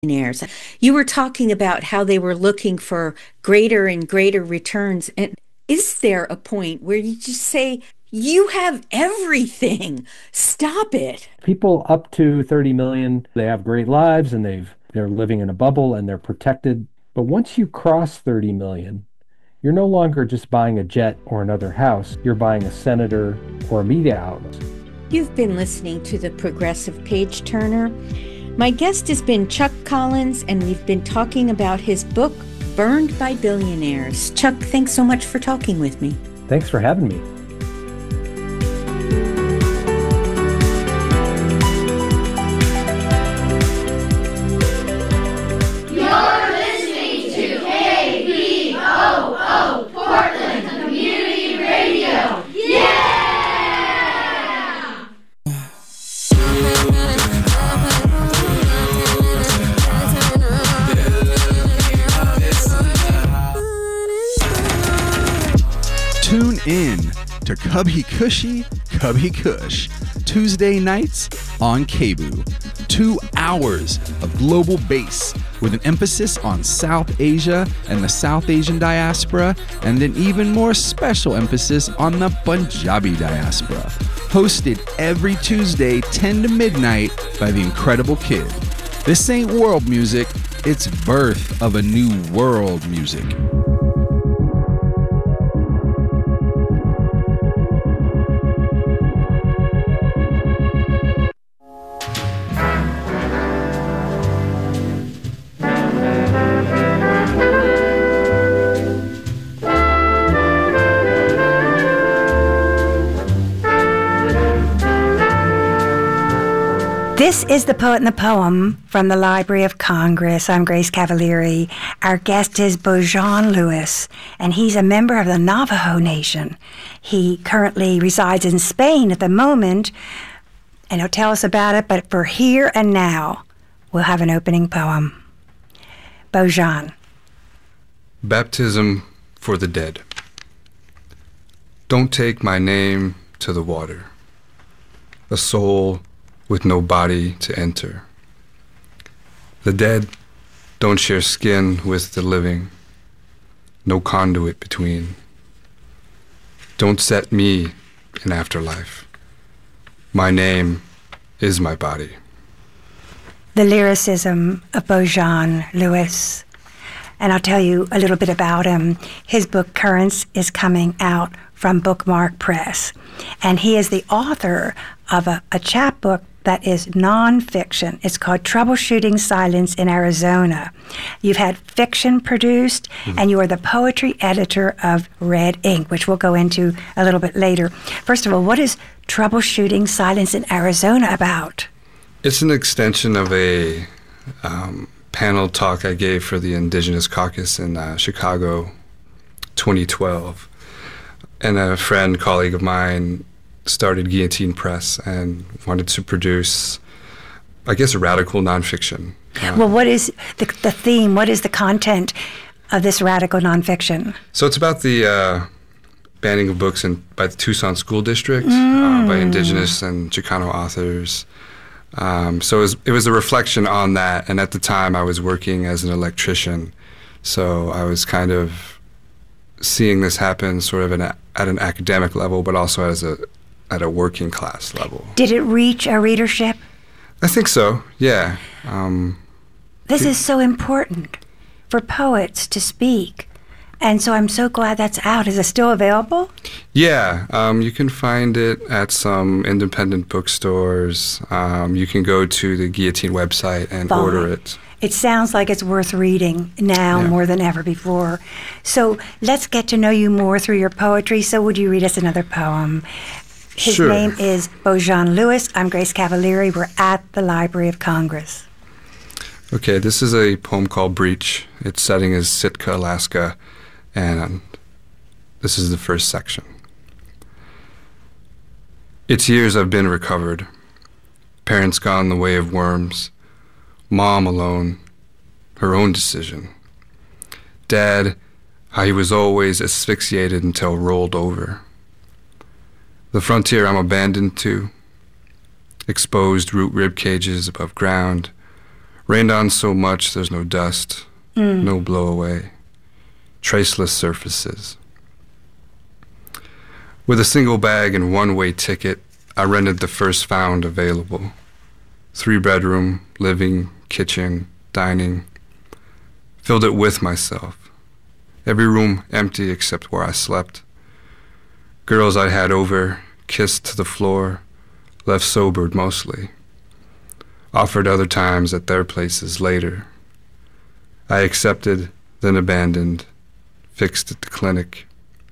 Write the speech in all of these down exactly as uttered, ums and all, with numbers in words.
Billionaires. You were talking about how they were looking for greater and greater returns. And is there a point where you just say, you have everything, stop it? People up to thirty million, they have great lives and they've they're living in a bubble and they're protected. But once you cross thirty million, you're no longer just buying a jet or another house. You're buying a senator or a media outlet. You've been listening to The Progressive Page Turner. My guest has been Chuck Collins, and we've been talking about his book, Burned by Billionaires. Chuck, thanks so much for talking with me. Thanks for having me. You're listening to K B O O, Portland Community Radio. Yeah! Tune in to Cubby Cushy, Cubby Kush, Tuesday nights on K B O O. Two hours of global bass with an emphasis on South Asia and the South Asian diaspora, and an even more special emphasis on the Punjabi diaspora. Hosted every Tuesday, ten to midnight, by the Incredible Kid. This ain't world music, it's birth of a new world music. This is The Poet and the Poem from the Library of Congress. I'm Grace Cavalieri. Our guest is Bojan Lewis, and he's a member of the Navajo Nation. He currently resides in Spain at the moment, and he'll tell us about it, but for here and now, we'll have an opening poem. Bojan. Baptism for the Dead. Don't take my name to the water. A soul with no body to enter. The dead don't share skin with the living, no conduit between. Don't set me in afterlife. My name is my body. The lyricism of Bojan Lewis. And I'll tell you a little bit about him. His book, Currents, is coming out from Bookmark Press. And he is the author of a, a chapbook that is nonfiction. It's called Troubleshooting Silence in Arizona. You've had fiction produced, mm-hmm. and you are the poetry editor of Red Ink, which we'll go into a little bit later. First of all, what is Troubleshooting Silence in Arizona about? It's an extension of a um, panel talk I gave for the Indigenous Caucus in uh, Chicago, twenty twelve. And a friend, colleague of mine, started Guillotine Press and wanted to produce, I guess, a radical nonfiction. Uh, well, what is the, the theme? What is the content of this radical nonfiction? So it's about the uh, banning of books in, by the Tucson School District, mm. uh, by Indigenous and Chicano authors. Um, so it was, it was a reflection on that. And at the time, I was working as an electrician. So I was kind of seeing this happen sort of in a, at an academic level, but also as a at a working class level. Did it reach a readership? I think so, yeah. Um, this is so important for poets to speak. And so I'm so glad that's out. Is it still available? Yeah, um, you can find it at some independent bookstores. Um, you can go to the Guillotine website and Fine. order it. It sounds like it's worth reading now yeah. more than ever before. So let's get to know you more through your poetry. So would you read us another poem? His sure. name is Bojan Lewis. I'm Grace Cavalieri. We're at the Library of Congress. Okay, this is a poem called Breach. Its setting is Sitka, Alaska, and this is the first section. It's years I've been recovered. Parents gone the way of worms. Mom alone, her own decision. Dad, how he was always asphyxiated until rolled over. The frontier I'm abandoned to, exposed root rib cages above ground, Rained on so much there's no dust, mm. no blowaway, traceless surfaces. With a single bag and one-way ticket, I rented the first found available. Three-bedroom, living, kitchen, dining. Filled it with myself. Every room empty except where I slept. Girls I had over, kissed to the floor, left sobered mostly. Offered other times at their places later. I accepted, then abandoned, fixed at the clinic.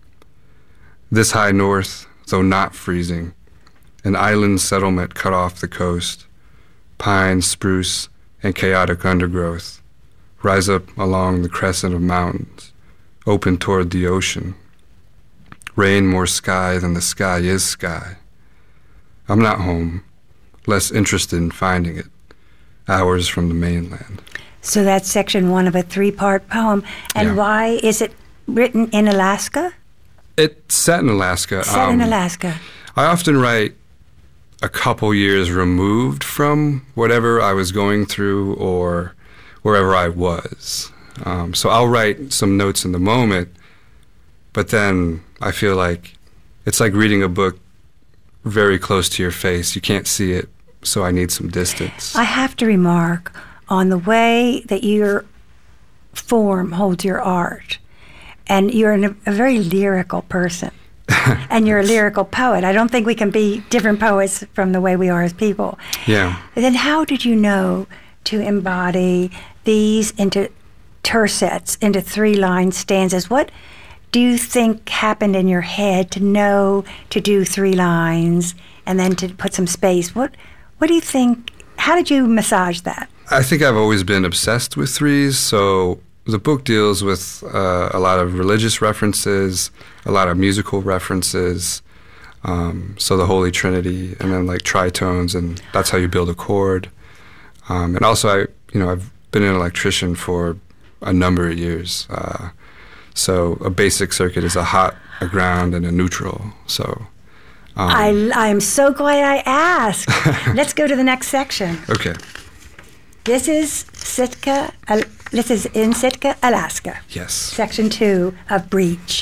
This high north, though not freezing, an island settlement cut off the coast. Pine, spruce, and chaotic undergrowth rise up along the crescent of mountains, open toward the ocean. Rain more sky than the sky is sky. I'm not home, less interested in finding it, hours from the mainland. So that's section one of a three-part poem. And yeah. Why is it written in Alaska? It's set in Alaska. Set um, in Alaska. I often write a couple years removed from whatever I was going through or wherever I was. Um, so I'll write some notes in the moment, but then I feel like it's like reading a book very close to your face. You can't see it, so I need some distance. I have to remark on the way that your form holds your art. And you're an, a very lyrical person. And you're a lyrical poet. I don't think we can be different poets from the way we are as people. Yeah. Then how did you know to embody these into tercets, into three-line stanzas? What do you think happened in your head to know to do three lines and then to put some space? What What do you think, how did you massage that? I think I've always been obsessed with threes, so the book deals with uh, a lot of religious references, a lot of musical references, um, so the Holy Trinity, and then like tritones, and that's how you build a chord. Um, and also, I, you know, I've been an electrician for a number of years, uh, so a basic circuit is a hot, a ground, and a neutral. So um, I I'm so glad I asked. Let's go to the next section. Okay. This is Sitka. Uh, this is in Sitka, Alaska. Yes. Section two of Breach.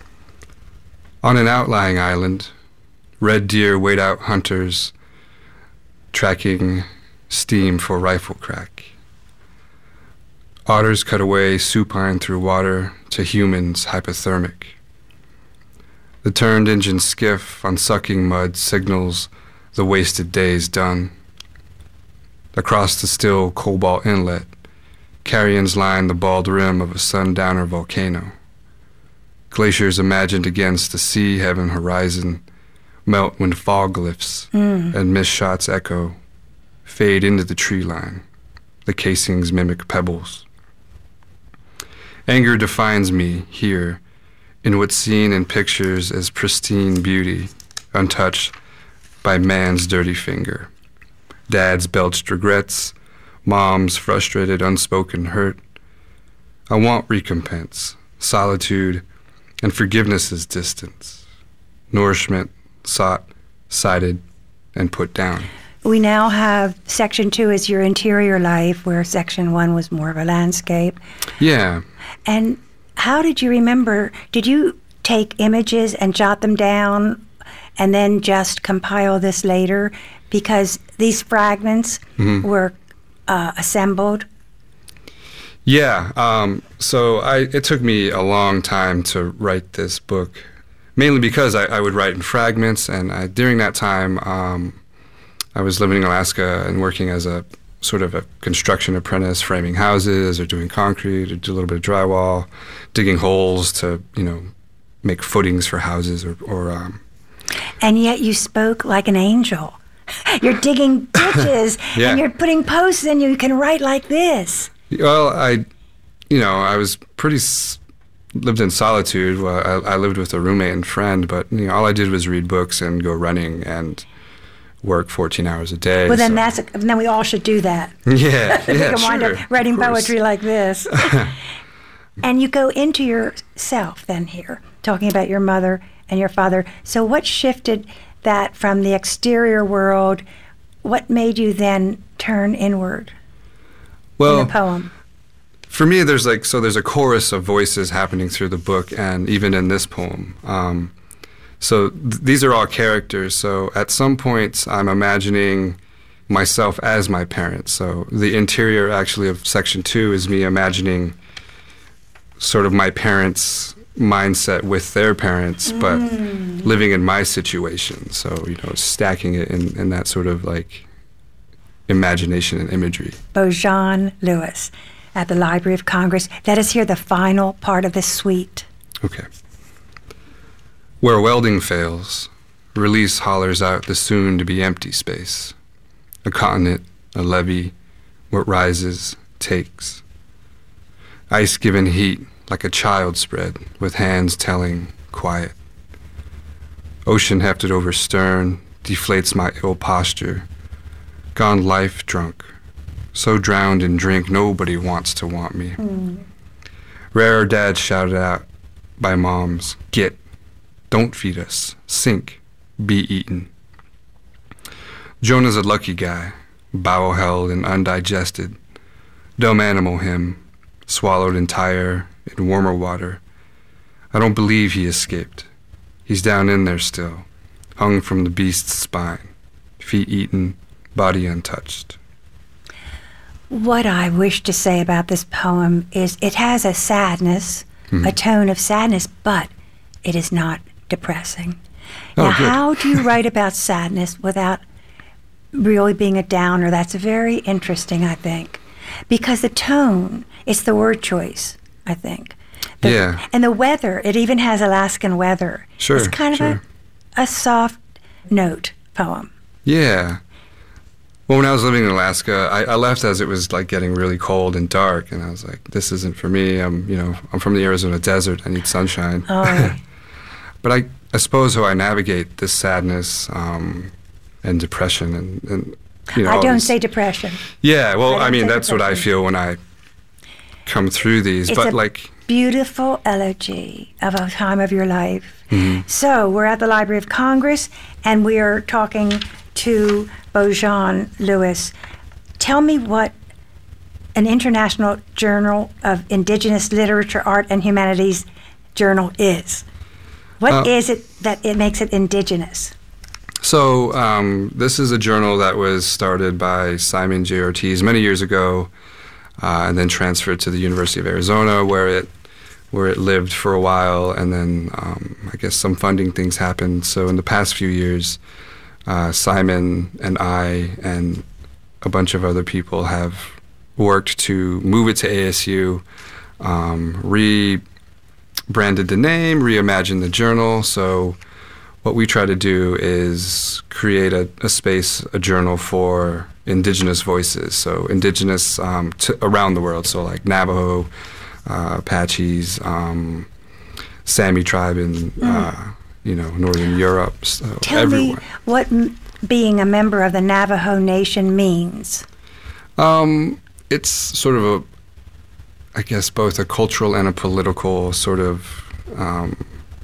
On an outlying island, red deer wait out hunters, tracking steam for rifle crack. Otters cut away supine through water to humans hypothermic. The turned engine skiff on sucking mud signals the wasted day's done. Across the still cobalt inlet, carrions line the bald rim of a sundowner volcano. Glaciers imagined against the sea heaven horizon melt when fog lifts mm. and mist shots echo, fade into the tree line. The casings mimic pebbles. Anger defines me here in what's seen in pictures as pristine beauty, untouched by man's dirty finger. Dad's belched regrets, mom's frustrated unspoken hurt. I want recompense, solitude, and forgiveness's distance. Nourishment sought, cited, and put down. We now have section two is your interior life, where section one was more of a landscape. Yeah. And how did you remember, did you take images and jot them down and then just compile this later? Because these fragments mm-hmm. were uh, assembled. Yeah, um, so I, it took me a long time to write this book, mainly because I, I would write in fragments, and I, during that time, um, I was living in Alaska and working as a sort of a construction apprentice, framing houses or doing concrete or do a little bit of drywall, digging holes to, you know, make footings for houses or... or um, and yet you spoke like an angel. You're digging ditches yeah. and you're putting posts and you can write like this. Well, I, you know, I was pretty, s- lived in solitude. Well, I, I lived with a roommate and friend, but, you know, all I did was read books and go running and work fourteen hours a day. Well, then so. that's, a, then we all should do that. Yeah, yeah, You can wind sure, up writing poetry like this. And you go into yourself then here, talking about your mother and your father. So what shifted that from the exterior world? What made you then turn inward? Well, in the poem? For me, there's like, so there's a chorus of voices happening through the book and even in this poem. Um, so th- these are all characters. So at some points, I'm imagining myself as my parents. So the interior actually of section two is me imagining sort of my parents' mindset with their parents, mm. but living in my situation. So, you know, stacking it in, in that sort of like imagination and imagery. Bojan Lewis at the Library of Congress. Let us hear the final part of this suite. Okay. Where welding fails, release hollers out the soon-to-be empty space. A continent, a levee, what rises, takes. Ice given heat like a child spread, with hands telling, quiet. Ocean hefted over stern, deflates my ill posture. Gone life drunk. So drowned in drink, nobody wants to want me. Mm. Rare dads shouted out by moms, get, don't feed us, sink, be eaten. Jonah's a lucky guy, bowel held and undigested. Dumb animal him, swallowed entire in warmer water. I don't believe he escaped. He's down in there still, hung from the beast's spine, feet eaten, body untouched. What I wish to say about this poem is it has a sadness, mm-hmm. a tone of sadness, but it is not depressing. Oh, now, good. How do you write about sadness without really being a downer? That's very interesting, I think, because the tone, it's the word choice, I think. The, yeah. And the weather, it even has Alaskan weather. Sure, It's kind sure. of a, a soft note poem. Yeah. Well, when I was living in Alaska, I, I left as it was like getting really cold and dark, and I was like, "This isn't for me." I'm, you know, I'm from the Arizona desert. I need sunshine. Oh. But I, I suppose how I navigate this sadness um, and depression, and, and you know, I all don't these- say depression. Yeah. Well, I I, don't mean, say that's what I depression. feel when I come through these. It's but a like, beautiful elegy of a time of your life. Mhm. So we're at the Library of Congress, and we are talking to Bojan Lewis. Tell me what an International Journal of Indigenous Literature, Art, and Humanities journal is. What Uh, is it that it makes it indigenous? So um, this is a journal that was started by Simon J. Ortiz many years ago, uh, and then transferred to the University of Arizona, where it where it lived for a while, and then um, I guess some funding things happened. So in the past few years, uh, Simon and I and a bunch of other people have worked to move it to A S U, um, rebranded the name, reimagined the journal. So what we try to do is create a, a space, a journal for indigenous voices. So indigenous um, to, around the world. So like Navajo, uh, Apaches, um, Sami tribe in mm. uh, you know Northern Europe. So Tell everywhere. me what m- being a member of the Navajo Nation means. Um, it's sort of a, I guess, both a cultural and a political sort of um,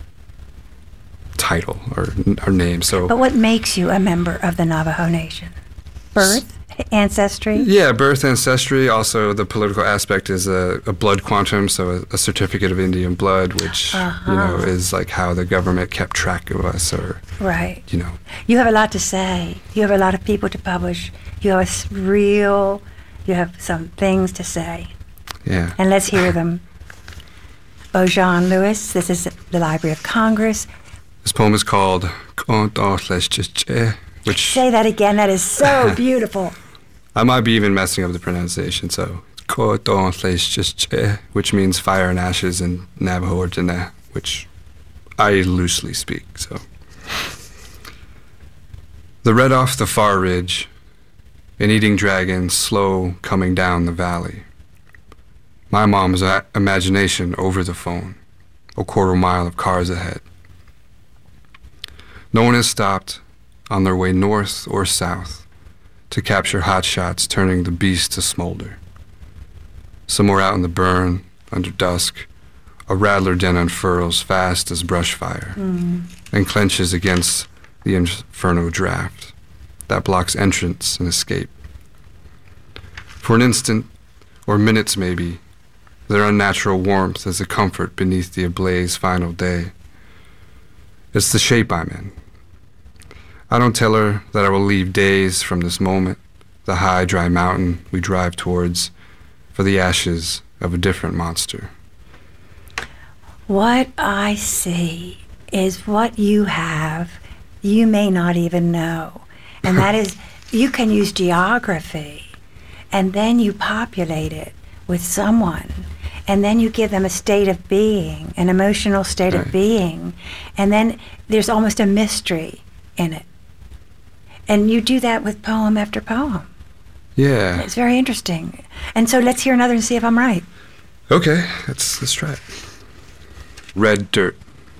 title or, or name. So, But what makes you a member of the Navajo Nation? Birth? Ancestry? yeah, birth, ancestry. Also, the political aspect is a, a blood quantum, so a, a certificate of Indian blood, which Uh-huh. you know is like how the government kept track of us, or Right. you know. You have a lot to say. You have a lot of people to publish. You have a s- real, you have some things to say. Yeah. And let's hear them. Bojan Lewis, this is the Library of Congress. This poem is called "K'ont'o'Lesh'ch'che," which Say that again. That is so beautiful. I might be even messing up the pronunciation. So "K'ont'o'Lesh'ch'che," which means fire and ashes in Navajo or Diné, which I loosely speak. So the red off the far ridge, an eating dragon slow coming down the valley. My mom's a- imagination over the phone, a quarter mile of cars ahead. No one has stopped on their way north or south to capture hot shots turning the beast to smolder. Somewhere out in the burn, under dusk, a rattler den unfurls fast as brush fire Mm. and clenches against the inferno draft that blocks entrance and escape. For an instant, or minutes maybe, their unnatural warmth as a comfort beneath the ablaze final day. It's the shape I'm in. I don't tell her that I will leave days from this moment, the high, dry mountain we drive towards, for the ashes of a different monster. What I see is what you have you may not even know. And that is, you can use geography, and then you populate it with someone, and then you give them a state of being, an emotional state Right. of being, and then there's almost a mystery in it. And you do that with poem after poem. Yeah. It's very interesting. And so let's hear another and see if I'm right. Okay, let's let's try it. Red dirt.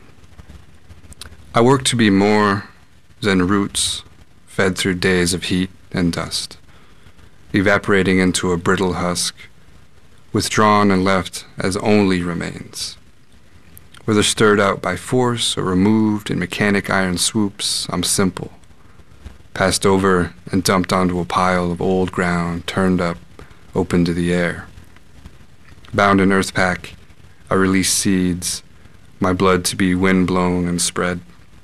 I work to be more than roots fed through days of heat and dust, evaporating into a brittle husk, withdrawn and left as only remains. Whether stirred out by force or removed in mechanic iron swoops, I'm simple, passed over and dumped onto a pile of old ground, turned up, open to the air. Bound in earth pack, I release seeds, my blood to be wind-blown and spread.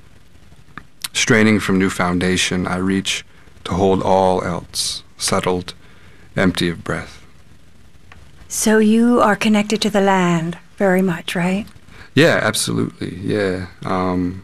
Straining from new foundation, I reach to hold all else, settled, empty of breath. So you are connected to the land very much, right? Yeah, absolutely, yeah. Um,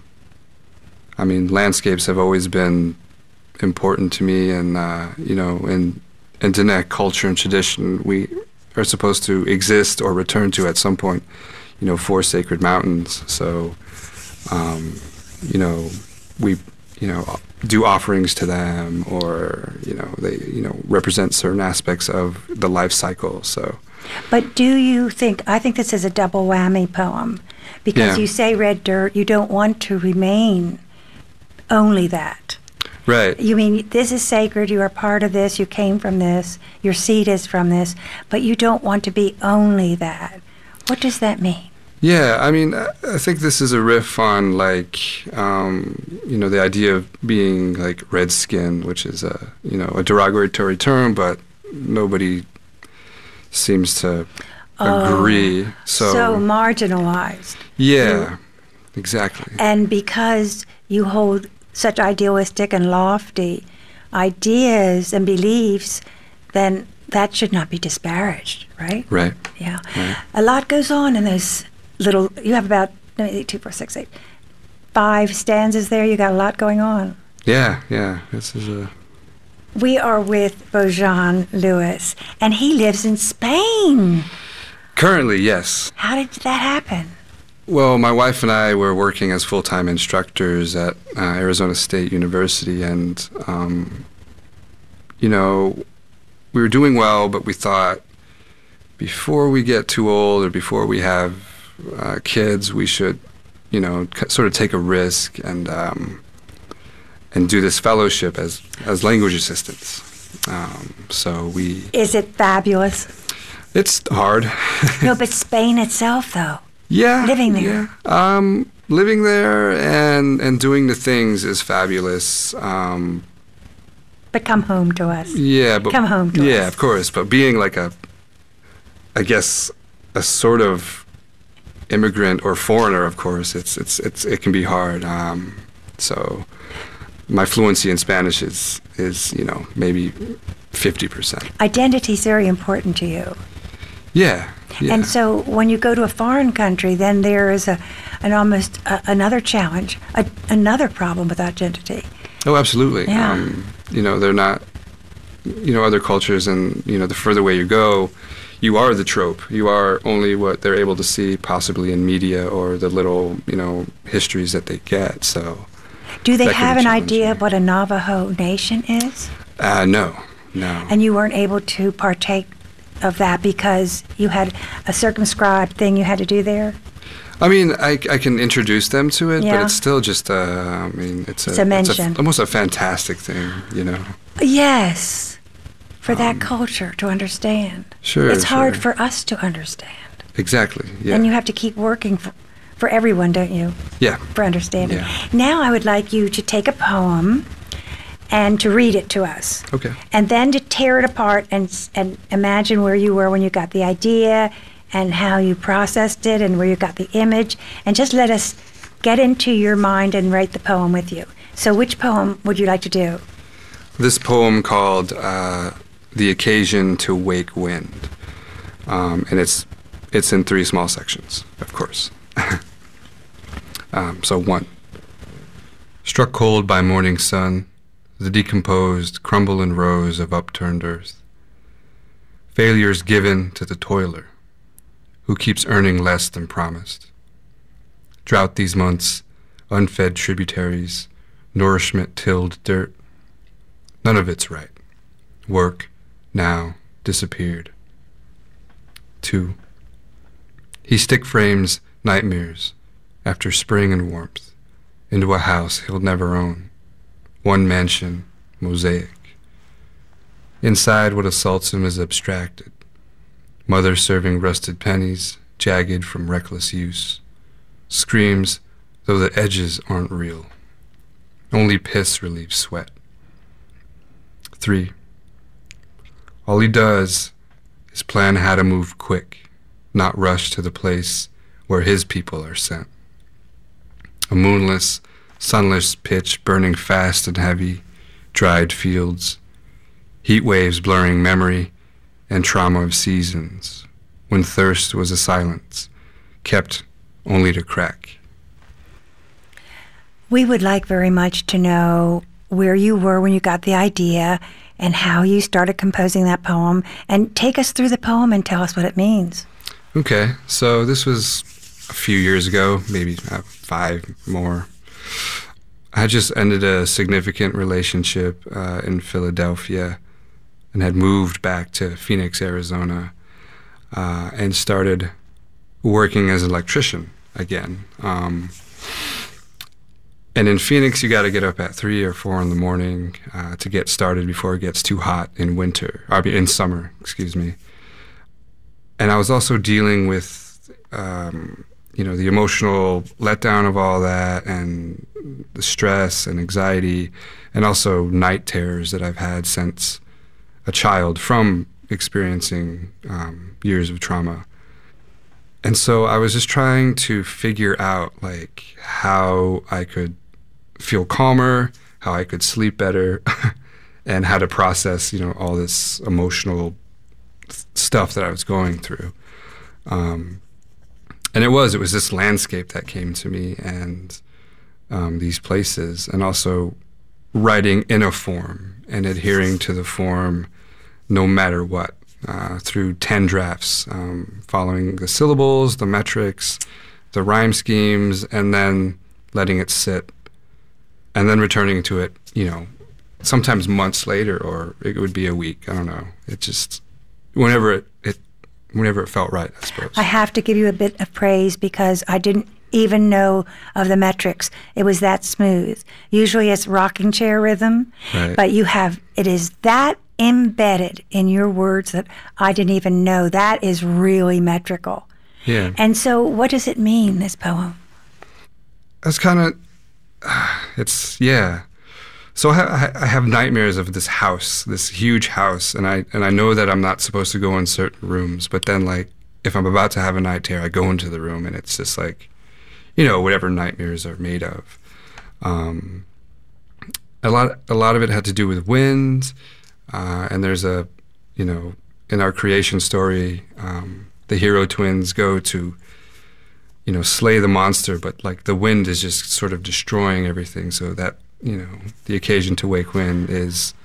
I mean, landscapes have always been important to me, and, uh, you know, in, in Diné culture and tradition, we are supposed to exist or return to at some point, you know, four sacred mountains. So, um, you know, we, you know, do offerings to them, or, you know, they, you know, represent certain aspects of the life cycle, so. But do you think, I think this is a double whammy poem, because Yeah. you say red dirt, you don't want to remain only that. Right. You mean this is sacred, you are part of this, you came from this, your seed is from this, but you don't want to be only that. What does that mean? Yeah, I mean, I I think this is a riff on, like, um, you know, the idea of being, like, red-skin, which is a, you know, a derogatory term, but nobody seems to Oh, agree. So, So marginalized. yeah, exactly. And because you hold such idealistic and lofty ideas and beliefs, then that should not be disparaged, right? Right. Yeah. Right. A lot goes on in those little, you have about let me see, two, four, six, eight, five stanzas there. You got a lot going on. Yeah, yeah. This is a. We are with Bojan Lewis, and he lives in Spain. Currently, yes. How did that happen? Well, my wife and I were working as full-time instructors at uh, Arizona State University, and, um, you know, we were doing well, but we thought before we get too old or before we have uh, kids, we should, you know, c- sort of take a risk and um, and do this fellowship as, as language assistants. Um, so we... Is it fabulous? It's hard. No, but Spain itself, though. Yeah. Living there. Yeah. Um, living there and, and doing the things is fabulous. Um, But come home to us. yeah, but Come home to yeah, us. of course. But being like a, I guess, a sort of immigrant or foreigner, of course, it's it's it's it can be hard. Um, so, my fluency in Spanish is is you know maybe fifty percent. Identity is very important to you. Yeah. Yeah. And so when you go to a foreign country, then there is a, an almost a, another challenge, a, another problem with identity. Oh, absolutely. Yeah. Um, you know, they're not, you know, other cultures, and, you know, the further away you go, you are the trope. You are only what they're able to see possibly in media or the little, you know, histories that they get. So, Do they That can have be an idea of challenging. what a Navajo nation is? uh, no, no. And you weren't able to partake of that because you had a circumscribed thing you had to do there? I mean, I, I can introduce them to it, Yeah. but it's still just, uh, I mean, it's a, It's a mention. almost a fantastic thing, you know. Yes, for that culture to understand. Um, Sure, It's hard sure. for us to understand. Exactly, yeah. And you have to keep working for, for everyone, don't you? yeah. For understanding. Yeah. Now I would like you to take a poem and to read it to us. Okay. And then to tear it apart and s- and imagine where you were when you got the idea and how you processed it and where you got the image, and just let us get into your mind and write the poem with you. So which poem would you like to do? This poem called uh, The Occasion to Wake Wind. Um, and it's it's in three small sections, of course. um, so one. Struck cold by morning sun, the decomposed crumble in rows of upturned earth. Failures given to the toiler, who keeps earning less than promised. Drought these months, unfed tributaries, nourishment tilled dirt. None of it's right. Work, now, disappeared. Two. He stick frames nightmares after spring and warmth into a house he'll never own. One mansion, mosaic. Inside what assaults him is abstracted. Mother serving rusted pennies, jagged from reckless use. Screams, though the edges aren't real. Only piss relieves sweat. Three. All he does is plan how to move quick, not rush to the place where his people are sent. A moonless, sunless pitch burning fast and heavy, dried fields, heat waves blurring memory, and trauma of seasons, when thirst was a silence, kept only to crack. We would like very much to know where you were when you got the idea and how you started composing that poem, and take us through the poem and tell us what it means. Okay, so this was a few years ago, maybe uh, five more. I just ended a significant relationship uh, in Philadelphia and had moved back to Phoenix, Arizona, uh, and started working as an electrician again. Um, and in Phoenix, you got to get up at three or four in the morning uh, to get started before it gets too hot in winter, or in summer, excuse me. And I was also dealing with, um, you know, the emotional letdown of all that, and the stress and anxiety, and also night terrors that I've had since a child from experiencing um, years of trauma. And so I was just trying to figure out, like, how I could feel calmer, how I could sleep better, and how to process, you know, all this emotional th- stuff that I was going through. Um, and it was, it was this landscape that came to me, and um, these places, and also writing in a form and adhering to the form no matter what, uh, through ten drafts, um, following the syllables, the metrics, the rhyme schemes, and then letting it sit, and then returning to it, you know, sometimes months later, or it would be a week. I don't know. It just, whenever it, it whenever it felt right, I suppose. I have to give you a bit of praise because I didn't even know of the metrics. It was that smooth. Usually it's rocking chair rhythm, Right. but you have, it is that embedded in your words that I didn't even know. That is really metrical. Yeah. And so what does it mean, this poem? It's kind of, it's, yeah. So I, ha- I have nightmares of this house, this huge house, and I and I know that I'm not supposed to go in certain rooms, but then, like, if I'm about to have a night terror, I go into the room, and it's just like, you know, whatever nightmares are made of. Um, a lot, a lot of it had to do with wind, uh, and there's a, you know, in our creation story, um, the hero twins go to, you know, slay the monster, but, like, the wind is just sort of destroying everything. So that, you know, the occasion to wake wind is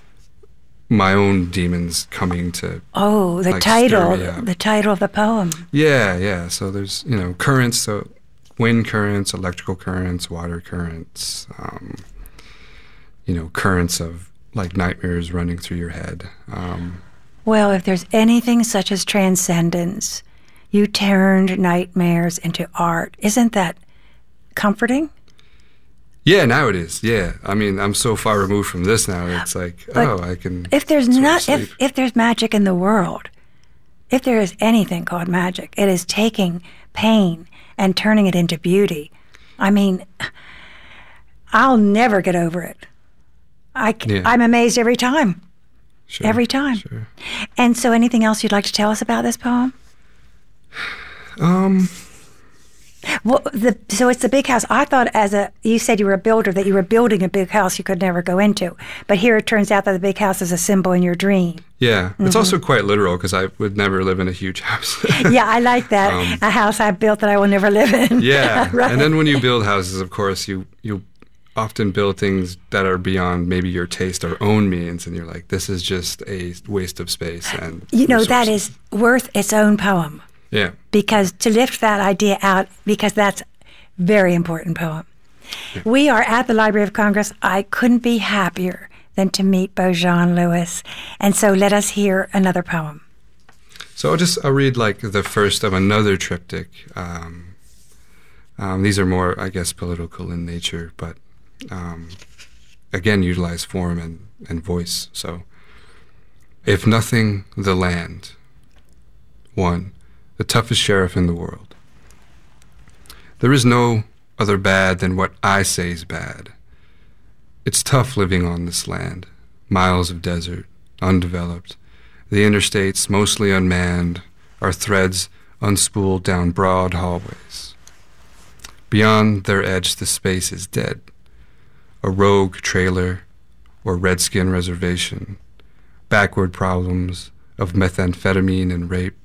my own demons coming to. Oh, the like, stir title, me up. the title of the poem. Yeah, yeah. So there's, you know, currents, so wind currents, electrical currents, water currents, um, you know, currents of, like, nightmares running through your head. Um, Well, if there's anything such as transcendence, you turned nightmares into art. Isn't that comforting? yeah, now it is. Yeah. I mean, I'm so far removed from this now. It's like, But oh, I can. If there's sort of not, sleep. if, if there's magic in the world, if there is anything called magic, it is taking pain and turning it into beauty. I mean, I'll never get over it. I, Yeah. I'm amazed every time. Sure, Every time. Sure. And so anything else you'd like to tell us about this poem? Um, Well, the, so it's the big house. I thought as a, you said you were a builder, that you were building a big house you could never go into. But here it turns out that the big house is a symbol in your dream. yeah. Mm-hmm. It's also quite literal because I would never live in a huge house. Yeah, I like that. Um, a house I built that I will never live in. Yeah. Right. And then when you build houses, of course, you, you often build things that are beyond maybe your taste or own means. And you're like, this is just a waste of space. And You know, that resources. is worth its own poem. Yeah. Because to lift that idea out, because that's very important poem. We are at the Library of Congress. I couldn't be happier than to meet Beaujean Lewis. And so let us hear another poem. So I'll just I'll read like the first of another triptych. Um, um, these are more, I guess, political in nature, but um, again utilize form and, and voice. So, if nothing, the land. One, the toughest sheriff in the world. There is no other bad than what I say is bad. It's tough living on this land, miles of desert, undeveloped. The interstates, mostly unmanned, are threads unspooled down broad hallways. Beyond their edge, the space is dead. A rogue trailer or redskin reservation. Backward problems of methamphetamine and rape.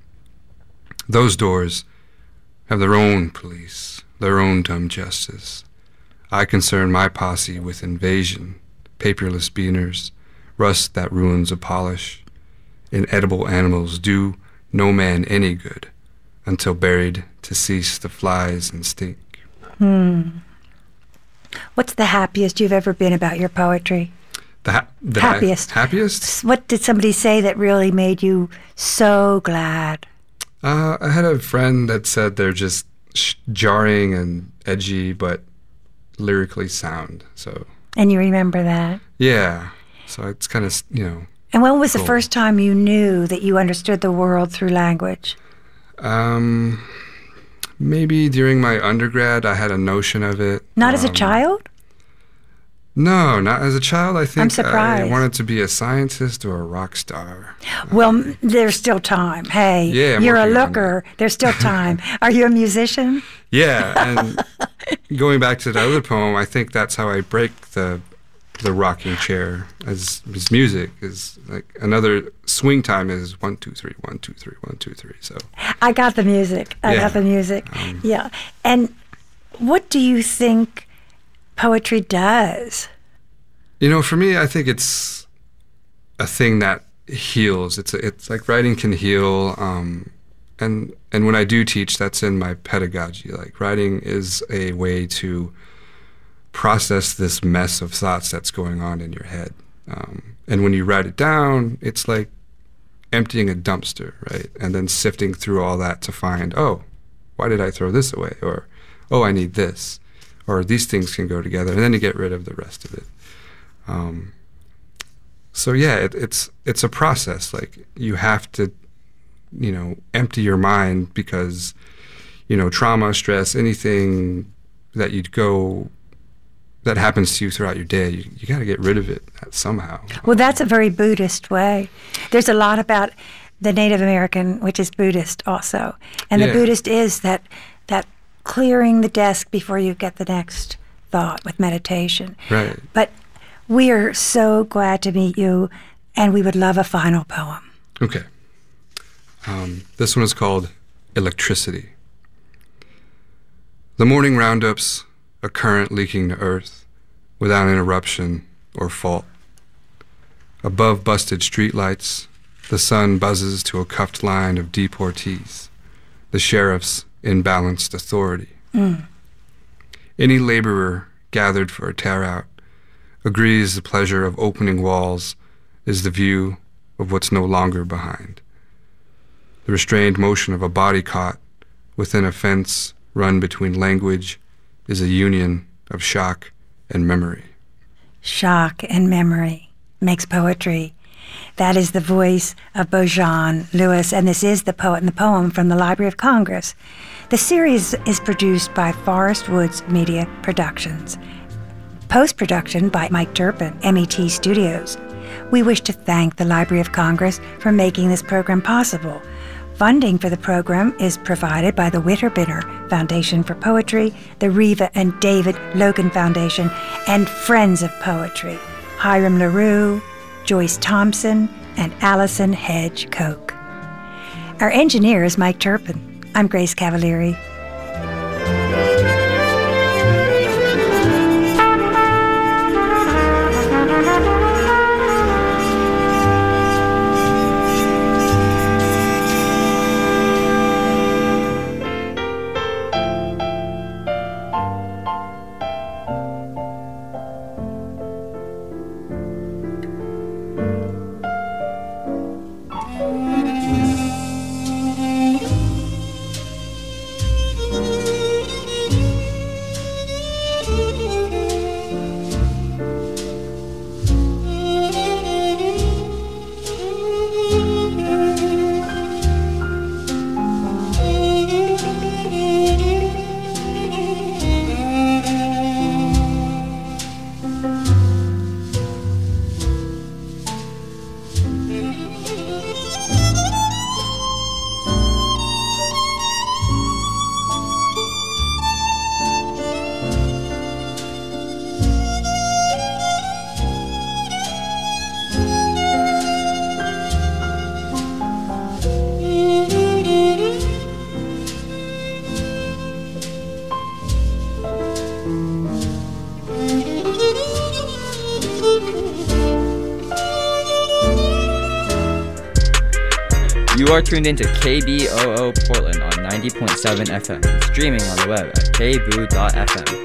Those doors have their own police, their own dumb justice. I concern my posse with invasion, paperless beaners, rust that ruins a polish. Inedible animals do no man any good until buried to cease the flies and stink. Hmm. What's the happiest you've ever been about your poetry? The, ha- the Happiest. Ha- happiest? What did somebody say that really made you so glad? Uh, I had a friend that said they're just sh- jarring and edgy, but lyrically sound. So And you remember that? yeah, so it's kind of, you know. And when was the Cool. first time you knew that you understood the world through language? Um, maybe during my undergrad, I had a notion of it. Not as a Um, child? No, not as a child. I think I'm surprised. I wanted to be a scientist or a rock star. Well, m- there's still time. Hey, Yeah, I'm you're a working on looker. There's still time. Are you a musician? Yeah, and going back to the other poem, I think that's how I break the the rocking chair as, as music is like another swing time is one two three one two three one two three. So I got the music. I Yeah. got the music. Um, yeah. And what do you think poetry does? you know, for me, I think it's a thing that heals. It's a, it's like writing can heal. Um, and and when I do teach, that's in my pedagogy. Like writing is a way to process this mess of thoughts that's going on in your head. Um, and when you write it down, it's like emptying a dumpster, right? And then sifting through all that to find, oh, why did I throw this away? Or, oh, I need this. Or these things can go together. And then you get rid of the rest of it. Um, so yeah, it, it's it's a process. Like you have to, you know, empty your mind because, you know, trauma, stress, anything that you'd go that happens to you throughout your day, you, you got to get rid of it somehow. Well, that's a very Buddhist way. There's a lot about the Native American, which is Buddhist also. And the Yeah. Buddhist is that that clearing the desk before you get the next thought with meditation. Right. But we are so glad to meet you, and we would love a final poem. Okay. Um, this one is called Electricity. The morning roundups, a current leaking to earth without interruption or fault. Above busted streetlights, the sun buzzes to a cuffed line of deportees, the sheriff's imbalanced authority. Mm. Any laborer gathered for a tear-out agrees the pleasure of opening walls is the view of what's no longer behind. The restrained motion of a body caught within a fence run between language is a union of shock and memory. Shock and memory makes poetry. That is the voice of Beaujean Lewis, and this is the poet and the poem from the Library of Congress. The series is produced by Forest Woods Media Productions. Post-production by Mike Turpin, M E T Studios. We wish to thank the Library of Congress for making this program possible. Funding for the program is provided by the Witterbinner Foundation for Poetry, the Reva and David Logan Foundation, and Friends of Poetry, Hiram LaRue, Joyce Thompson, and Allison Hedge Koch. Our engineer is Mike Turpin. I'm Grace Cavalieri. You are tuned into K B O O Portland on ninety point seven F M, streaming on the web at k b o o dot f m.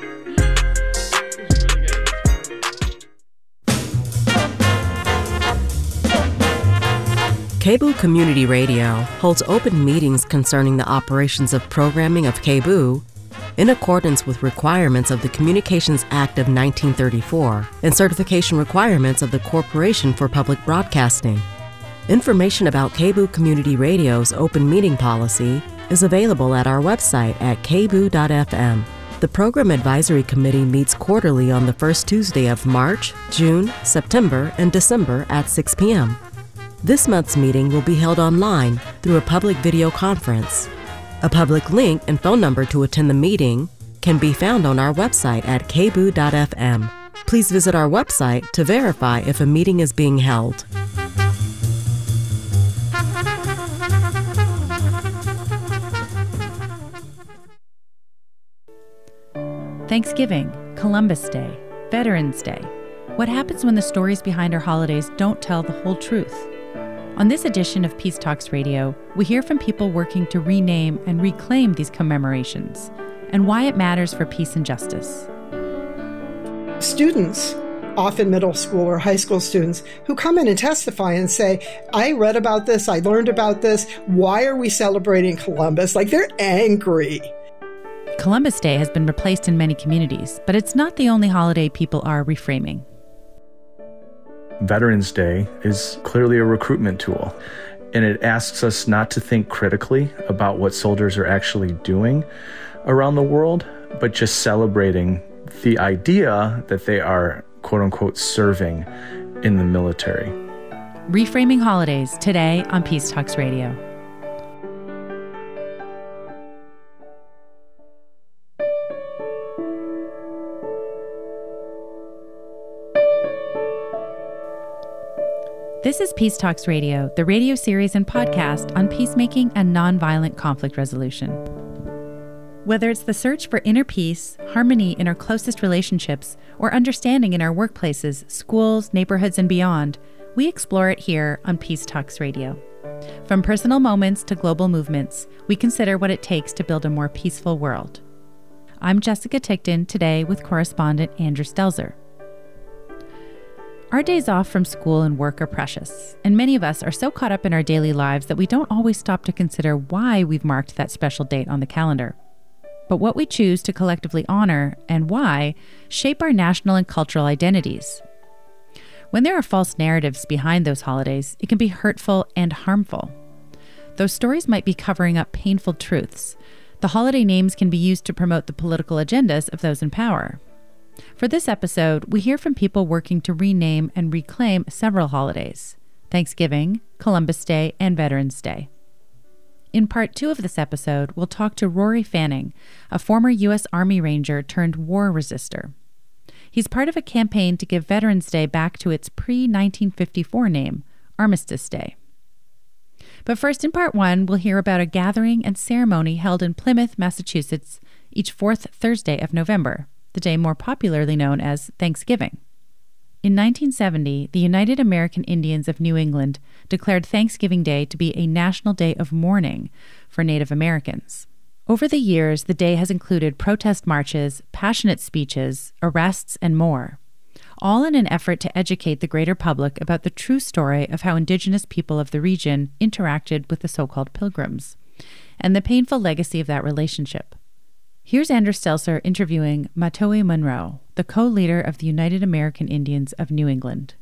K B O O Community Radio holds open meetings concerning the operations of programming of K B O O in accordance with requirements of the Communications Act of nineteen thirty-four and certification requirements of the Corporation for Public Broadcasting. Information about K B O O Community Radio's open meeting policy is available at our website at k b o o dot f m. The Program Advisory Committee meets quarterly on the first Tuesday of March, June, September, and December at six p.m. This month's meeting will be held online through a public video conference. A public link and phone number to attend the meeting can be found on our website at k b o o dot f m. Please visit our website to verify if a meeting is being held. Thanksgiving, Columbus Day, Veterans Day. What happens when the stories behind our holidays don't tell the whole truth? On this edition of Peace Talks Radio, we hear from people working to rename and reclaim these commemorations and why it matters for peace and justice. Students, often middle school or high school students, who come in and testify and say, I read about this, I learned about this, why are we celebrating Columbus? Like, they're angry. Columbus Day has been replaced in many communities, but it's not the only holiday people are reframing. Veterans Day is clearly a recruitment tool, and it asks us not to think critically about what soldiers are actually doing around the world, but just celebrating the idea that they are, quote unquote, serving in the military. Reframing holidays today on Peace Talks Radio. This is Peace Talks Radio, the radio series and podcast on peacemaking and nonviolent conflict resolution. Whether it's the search for inner peace, harmony in our closest relationships, or understanding in our workplaces, schools, neighborhoods, and beyond, we explore it here on Peace Talks Radio. From personal moments to global movements, we consider what it takes to build a more peaceful world. I'm Jessica Tickton, today with correspondent Andrew Stelzer. Our days off from school and work are precious, and many of us are so caught up in our daily lives that we don't always stop to consider why we've marked that special date on the calendar. But what we choose to collectively honor and why shape our national and cultural identities. When there are false narratives behind those holidays, it can be hurtful and harmful. Those stories might be covering up painful truths. The holiday names can be used to promote the political agendas of those in power. For this episode, we hear from people working to rename and reclaim several holidays: Thanksgiving, Columbus Day, and Veterans Day. In part two of this episode, we'll talk to Rory Fanning, a former U S Army Ranger turned war resister. He's part of a campaign to give Veterans Day back to its pre nineteen fifty-four name, Armistice Day. But first, in part one, we'll hear about a gathering and ceremony held in Plymouth, Massachusetts, each fourth Thursday of November, the day more popularly known as Thanksgiving. In nineteen seventy, the United American Indians of New England declared Thanksgiving Day to be a national day of mourning for Native Americans. Over the years, the day has included protest marches, passionate speeches, arrests, and more, all in an effort to educate the greater public about the true story of how Indigenous people of the region interacted with the so-called Pilgrims, and the painful legacy of that relationship. Here's Andrew Stelzer interviewing Matoi Monroe, the co-leader of the United American Indians of New England.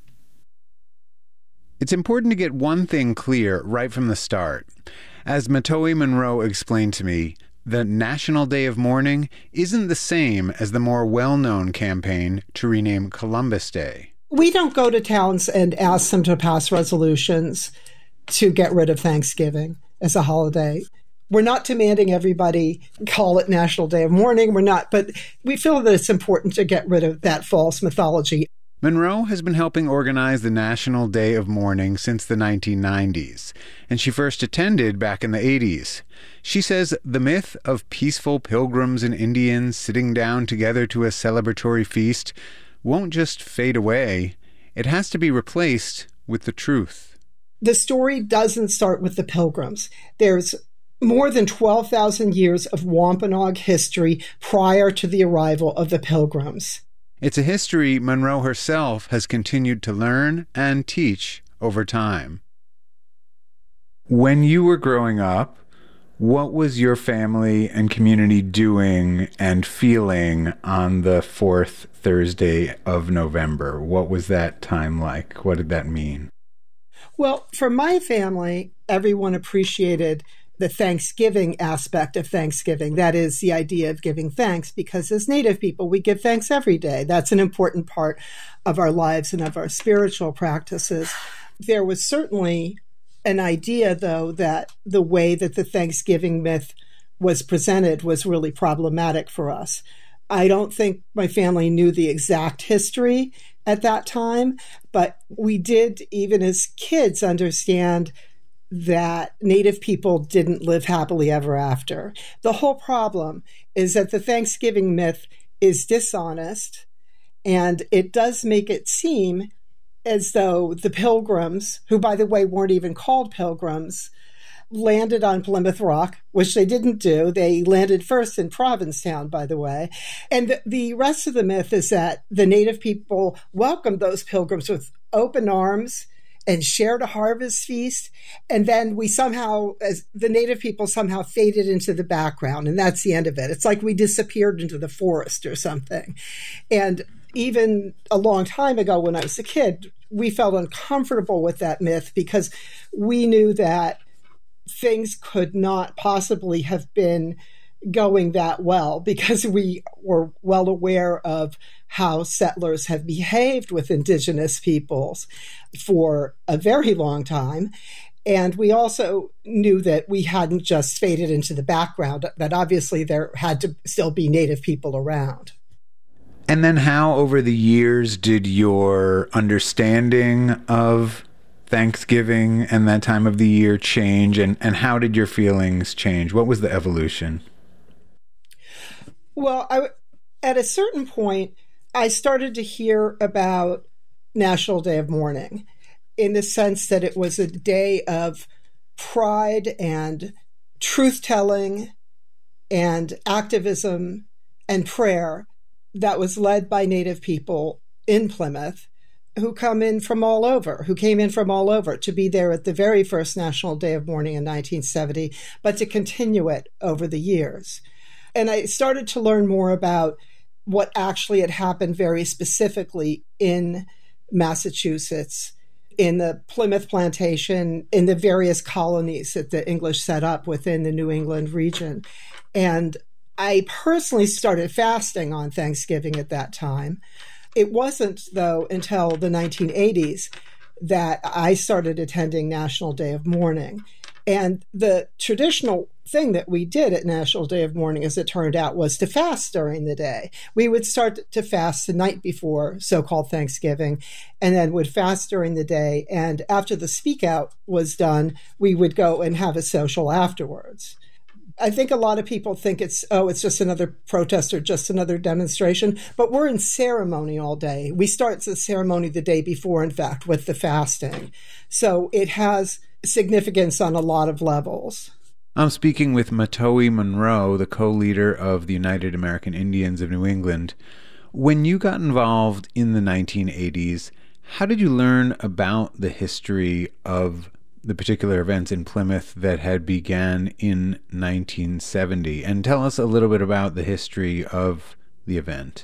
It's important to get one thing clear right from the start. As Matoi Monroe explained to me, the National Day of Mourning isn't the same as the more well-known campaign to rename Columbus Day. We don't go to towns and ask them to pass resolutions to get rid of Thanksgiving as a holiday. We're not demanding everybody call it National Day of Mourning. We're not, but we feel that it's important to get rid of that false mythology. Monroe has been helping organize the National Day of Mourning since the nineteen nineties, and she first attended back in the eighties. She says the myth of peaceful pilgrims and Indians sitting down together to a celebratory feast won't just fade away. It has to be replaced with the truth. The story doesn't start with the Pilgrims. There's more than twelve thousand years of Wampanoag history prior to the arrival of the Pilgrims. It's a history Monroe herself has continued to learn and teach over time. When you were growing up, what was your family and community doing and feeling on the fourth Thursday of November? What was that time like? What did that mean? Well, for my family, everyone appreciated the Thanksgiving aspect of Thanksgiving. That is the idea of giving thanks, because as Native people, we give thanks every day. That's an important part of our lives and of our spiritual practices. There was certainly an idea, though, that the way that the Thanksgiving myth was presented was really problematic for us. I don't think my family knew the exact history at that time, but we did, even as kids, understand that Native people didn't live happily ever after. The whole problem is that the Thanksgiving myth is dishonest, and it does make it seem as though the Pilgrims, who, by the way, weren't even called Pilgrims, landed on Plymouth Rock, which they didn't do. They landed first in Provincetown, by the way. And the, the rest of the myth is that the Native people welcomed those Pilgrims with open arms and shared a harvest feast. And then we somehow, as the Native people somehow faded into the background. And that's the end of it. It's like we disappeared into the forest or something. And even a long time ago when I was a kid, we felt uncomfortable with that myth because we knew that things could not possibly have been going that well, because we were well aware of how settlers have behaved with Indigenous peoples for a very long time. And we also knew that we hadn't just faded into the background, that obviously there had to still be Native people around. And then how, over the years, did your understanding of Thanksgiving and that time of the year change, and, and how did your feelings change? What was the evolution? Well, I, at a certain point, I started to hear about National Day of Mourning in the sense that it was a day of pride and truth-telling and activism and prayer that was led by Native people in Plymouth, who come in from all over, who came in from all over to be there at the very first National Day of Mourning in nineteen seventy, but to continue it over the years. And I started to learn more about what actually had happened very specifically in Massachusetts, in the Plymouth plantation, in the various colonies that the English set up within the New England region. And I personally started fasting on Thanksgiving at that time. It wasn't, though, until the nineteen eighties that I started attending National Day of Mourning. And the traditional thing that we did at National Day of Mourning, as it turned out, was to fast during the day. We would start to fast the night before so-called Thanksgiving, and then would fast during the day. And after the speak out was done, we would go and have a social afterwards. I think a lot of people think it's, oh, it's just another protest or just another demonstration, but we're in ceremony all day. We start the ceremony the day before, in fact, with the fasting. So it has significance on a lot of levels. I'm speaking with Matoi Monroe, the co-leader of the United American Indians of New England. When you got involved in the nineteen eighties, how did you learn about the history of the particular events in Plymouth that had began in nineteen seventy? And tell us a little bit about the history of the event.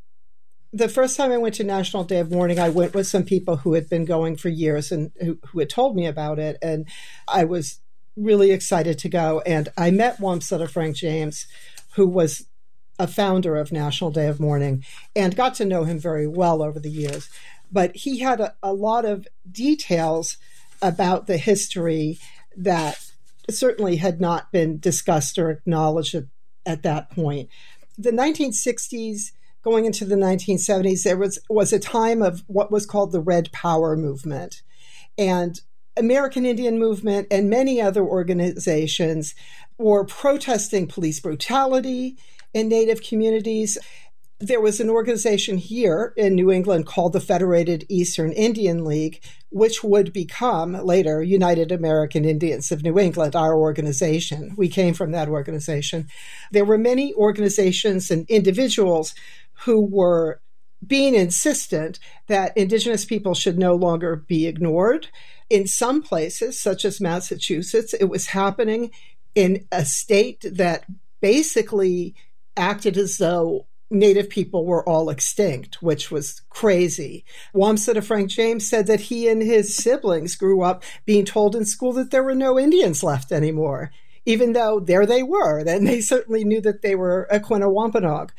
The first time I went to National Day of Mourning, I went with some people who had been going for years and who, who had told me about it. And I was really excited to go. And I met Wamsutta Frank James, who was a founder of National Day of Mourning, and got to know him very well over the years. But he had a, a lot of details about the history that certainly had not been discussed or acknowledged at, at that point. The nineteen sixties, going into the nineteen seventies, there was, was a time of what was called the Red Power movement. And American Indian Movement and many other organizations were protesting police brutality in Native communities. There was an organization here in New England called the Federated Eastern Indian League, which would become later United American Indians of New England, our organization. We came from that organization. There were many organizations and individuals who were being insistent that Indigenous people should no longer be ignored. In some places, such as Massachusetts, it was happening in a state that basically acted as though Native people were all extinct, which was crazy. Wamsutta Frank James said that he and his siblings grew up being told in school that there were no Indians left anymore, even though there they were. And they certainly knew that they were Aquinnah Wampanoag.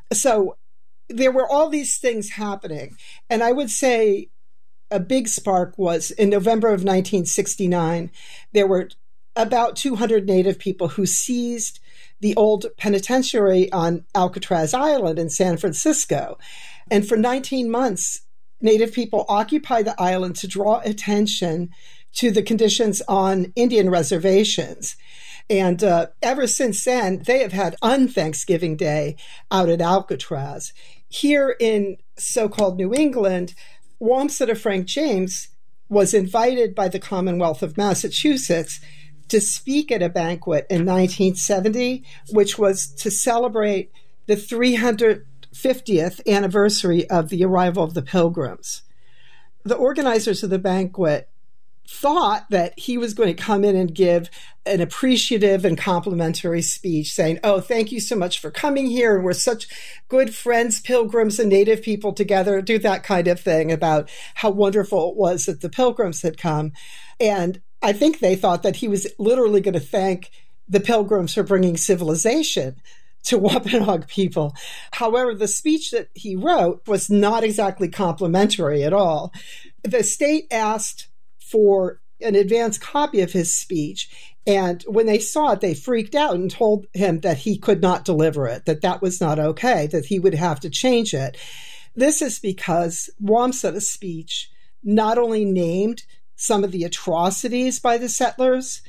So there were all these things happening. And I would say a big spark was in November of nineteen sixty-nine, there were about two hundred Native people who seized the old penitentiary on Alcatraz Island in San Francisco. And for nineteen months, Native people occupied the island to draw attention to the conditions on Indian reservations. And uh, ever since then, they have had un-Thanksgiving Day out at Alcatraz. Here in so-called New England, Wamsutta Frank James was invited by the Commonwealth of Massachusetts to speak at a banquet in nineteen seventy, which was to celebrate the three hundred fiftieth anniversary of the arrival of the Pilgrims. The organizers of the banquet thought that he was going to come in and give an appreciative and complimentary speech saying, oh, thank you so much for coming here. And we're such good friends, Pilgrims and Native people together, do that kind of thing about how wonderful it was that the Pilgrims had come. And I think they thought that he was literally going to thank the Pilgrims for bringing civilization to Wampanoag people. However, the speech that he wrote was not exactly complimentary at all. The state asked for an advance copy of his speech, and when they saw it, they freaked out and told him that he could not deliver it, that that was not okay, that he would have to change it. This is because Wamsutta's speech not only named some of the atrocities by the settlers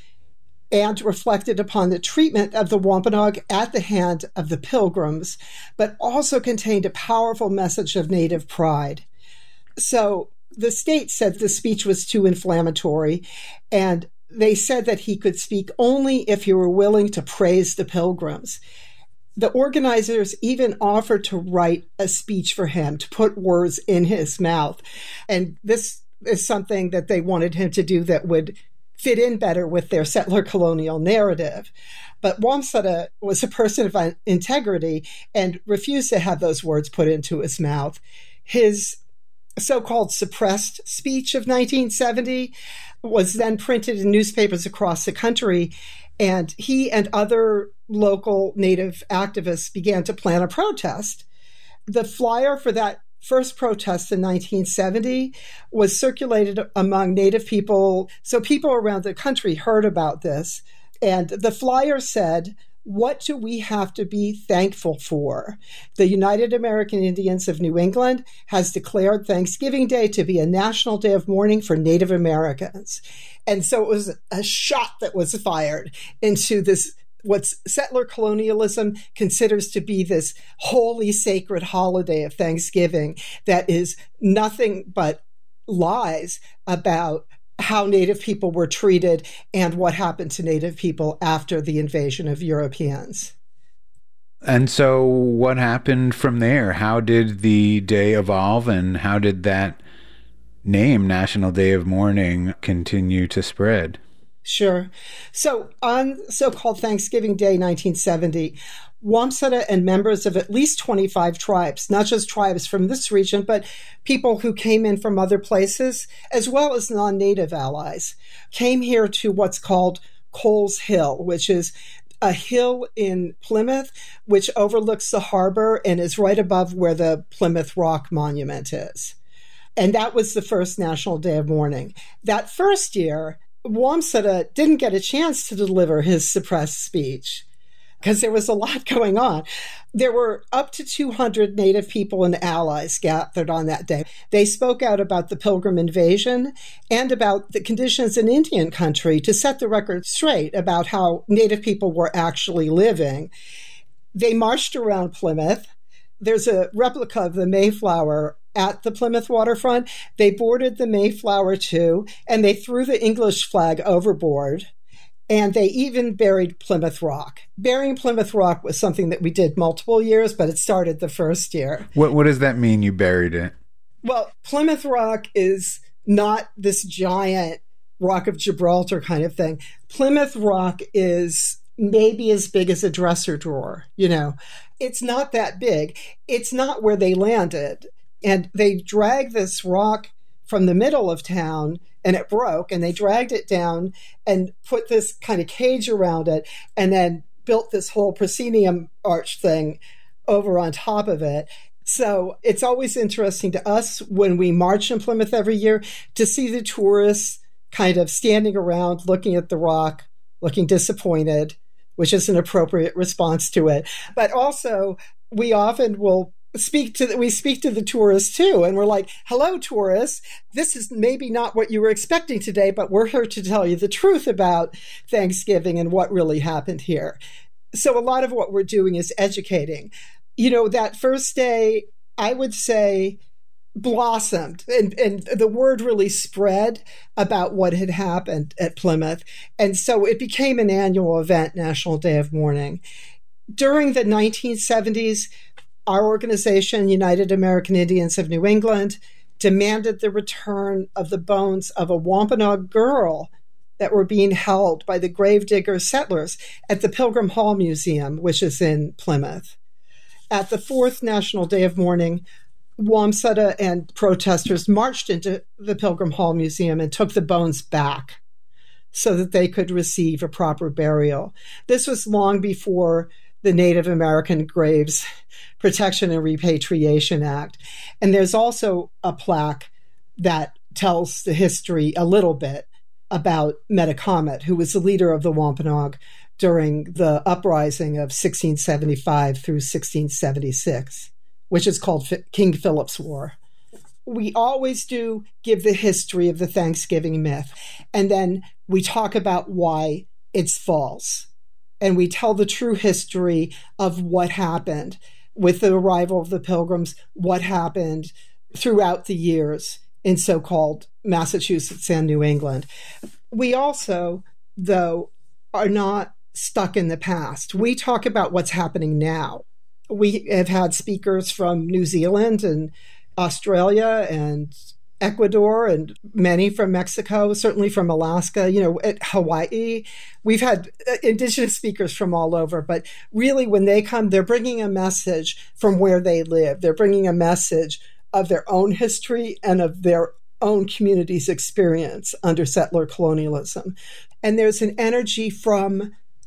and reflected upon the treatment of the Wampanoag at the hand of the Pilgrims, but also contained a powerful message of Native pride. So the state said the speech was too inflammatory, and they said that he could speak only if he were willing to praise the Pilgrims. The organizers even offered to write a speech for him, to put words in his mouth. And this is something that they wanted him to do that would fit in better with their settler colonial narrative. But Wamsutta was a person of integrity and refused to have those words put into his mouth. His so-called suppressed speech of nineteen seventy was then printed in newspapers across the country, And he and other local Native activists began to plan a protest. The flyer for that first protest in nineteen seventy was circulated among Native people. So people around the country heard about this. And the flyer said, "What do we have to be thankful for? The United American Indians of New England has declared Thanksgiving Day to be a national day of mourning for Native Americans." And so it was a shot that was fired into this, what settler colonialism considers to be this holy, sacred holiday of Thanksgiving that is nothing but lies about how Native people were treated and what happened to Native people after the invasion of Europeans. And so what happened from there? How did the day evolve, and how did that name, National Day of Mourning, continue to spread? Sure. So on so-called Thanksgiving Day, nineteen seventy, Wamsutta and members of at least twenty-five tribes, not just tribes from this region, but people who came in from other places, as well as non-Native allies, came here to what's called Coles Hill, which is a hill in Plymouth, which overlooks the harbor and is right above where the Plymouth Rock Monument is. And that was the first National Day of Mourning. That first year, Wamsutta didn't get a chance to deliver his suppressed speech because there was a lot going on. There were up to two hundred Native people and allies gathered on that day. They spoke out about the Pilgrim invasion and about the conditions in Indian country to set the record straight about how Native people were actually living. They marched around Plymouth. There's a replica of the Mayflower at the Plymouth waterfront. They boarded the Mayflower too, and they threw the English flag overboard. And they even buried Plymouth Rock. Burying Plymouth Rock was something that we did multiple years, but it started the first year. What what does that mean, you buried it? Well, Plymouth Rock is not this giant Rock of Gibraltar kind of thing. Plymouth Rock is maybe as big as a dresser drawer, you know. It's not that big. It's not where they landed. And they dragged this rock from the middle of town, and it broke, and they dragged it down and put this kind of cage around it, and then built this whole proscenium arch thing over on top of it. So it's always interesting to us when we march in Plymouth every year to see the tourists kind of standing around looking at the rock, looking disappointed, which is an appropriate response to it. But also, we often will speak to the, we speak to the tourists too, and we're like, "Hello, tourists. This is maybe not what you were expecting today, but we're here to tell you the truth about Thanksgiving and what really happened here." So a lot of what we're doing is educating. You know, that first day, I would say, blossomed, and, and the word really spread about what had happened at Plymouth. And so it became an annual event, National Day of Mourning. During the nineteen seventies, our organization, United American Indians of New England, demanded the return of the bones of a Wampanoag girl that were being held by the gravedigger settlers at the Pilgrim Hall Museum, which is in Plymouth. At the fourth National Day of Mourning, Wamsutta and protesters marched into the Pilgrim Hall Museum and took the bones back so that they could receive a proper burial. This was long before the Native American Graves Protection and Repatriation Act. And there's also a plaque that tells the history a little bit about Metacomet, who was the leader of the Wampanoag during the uprising of sixteen seventy-five through sixteen seventy-six, which is called King Philip's War. We always do give the history of the Thanksgiving myth, and then we talk about why it's false. And we tell the true history of what happened with the arrival of the Pilgrims, what happened throughout the years in so-called Massachusetts and New England. We also, though, are not stuck in the past. We talk about what's happening now. We have had speakers from New Zealand and Australia and Ecuador and many from Mexico, certainly from Alaska, you know, at Hawaii. We've had indigenous speakers from all over, but really when they come, they're bringing a message from where they live. They're bringing a message of their own history and of their own community's experience under settler colonialism. And there's an energy from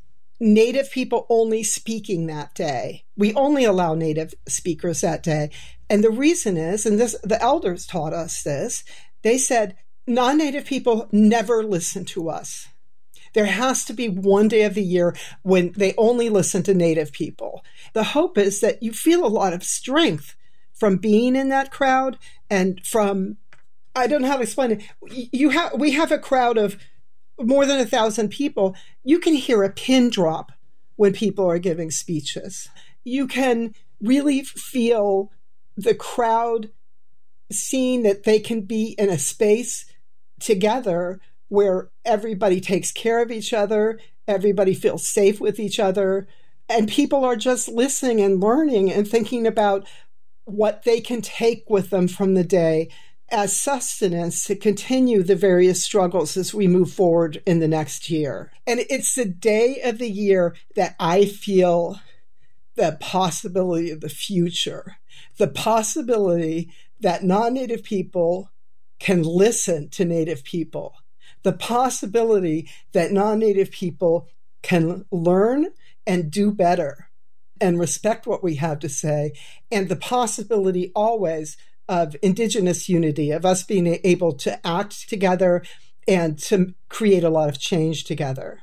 Native people only speaking that day. We only allow Native speakers that day. And the reason is, and this, the elders taught us this, they said, non-Native people never listen to us. There has to be one day of the year when they only listen to Native people. The hope is that you feel a lot of strength from being in that crowd and from, I don't know how to explain it. You have, we have a crowd of more than a thousand people. You can hear a pin drop when people are giving speeches. You can really feel the crowd seeing that they can be in a space together where everybody takes care of each other, everybody feels safe with each other, and people are just listening and learning and thinking about what they can take with them from the day as sustenance to continue the various struggles as we move forward in the next year. And it's the day of the year that I feel the possibility of the future, the possibility that non-Native people can listen to Native people, the possibility that non-Native people can learn and do better and respect what we have to say, and the possibility always of Indigenous unity, of us being able to act together and to create a lot of change together.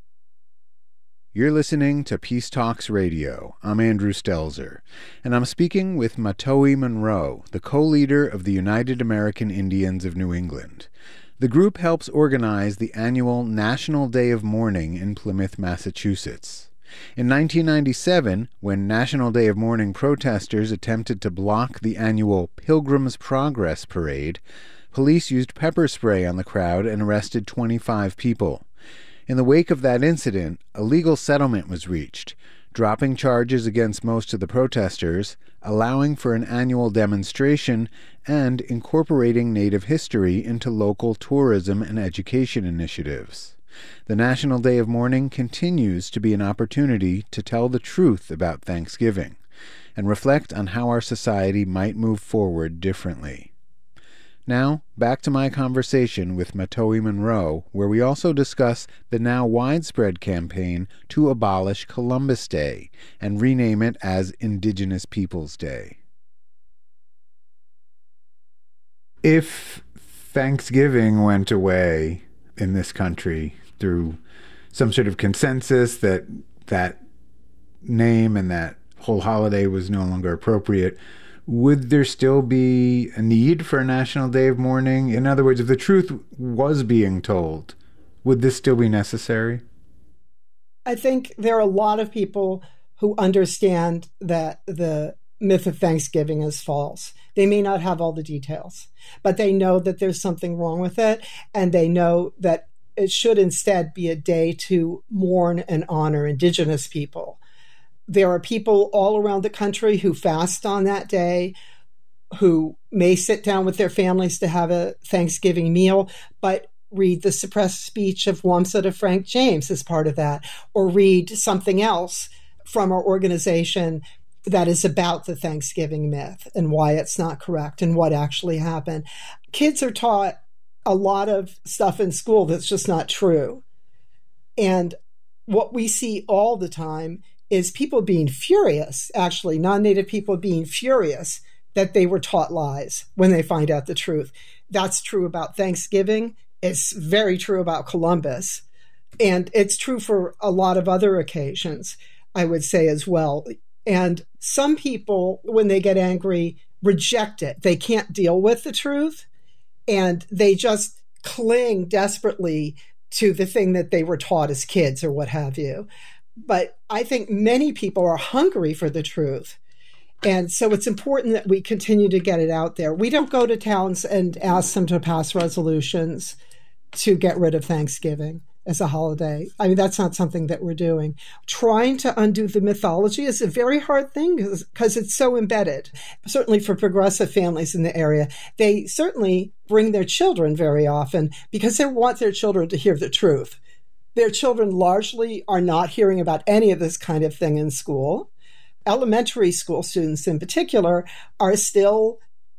You're listening to Peace Talks Radio. I'm Andrew Stelzer, and I'm speaking with Matowi Monroe, the co-leader of the United American Indians of New England. The group helps organize the annual National Day of Mourning in Plymouth, Massachusetts. In nineteen ninety-seven, when National Day of Mourning protesters attempted to block the annual Pilgrim's Progress parade, police used pepper spray on the crowd and arrested twenty-five people. In the wake of that incident, a legal settlement was reached, dropping charges against most of the protesters, allowing for an annual demonstration, and incorporating Native history into local tourism and education initiatives. The National Day of Mourning continues to be an opportunity to tell the truth about Thanksgiving and reflect on how our society might move forward differently. Now, back to my conversation with Matowi Monroe, where we also discuss the now widespread campaign to abolish Columbus Day and rename it as Indigenous Peoples Day. If Thanksgiving went away in this country through some sort of consensus that that name and that whole holiday was no longer appropriate, would there still be a need for a National Day of Mourning? In other words, if the truth was being told, would this still be necessary? I think there are a lot of people who understand that the myth of Thanksgiving is false. They may not have all the details, but they know that there's something wrong with it, and they know that it should instead be a day to mourn and honor Indigenous people. There are people all around the country who fast on that day, who may sit down with their families to have a Thanksgiving meal, but read the suppressed speech of Wamsutta Frank James as part of that, or read something else from our organization that is about the Thanksgiving myth and why it's not correct and what actually happened. Kids are taught a lot of stuff in school that's just not true. And what we see all the time is people being furious, actually, non-Native people being furious that they were taught lies when they find out the truth. That's true about Thanksgiving. It's very true about Columbus. And it's true for a lot of other occasions, I would say as well. And some people, when they get angry, reject it. They can't deal with the truth, and they just cling desperately to the thing that they were taught as kids or what have you. But I think many people are hungry for the truth. And so it's important that we continue to get it out there. We don't go to towns and ask them to pass resolutions to get rid of Thanksgiving as a holiday. I mean, that's not something that we're doing. Trying to undo the mythology is a very hard thing because it's so embedded. Certainly for progressive families in the area, they certainly bring their children very often because they want their children to hear the truth. Their children largely are not hearing about any of this kind of thing in school. Elementary school students in particular are still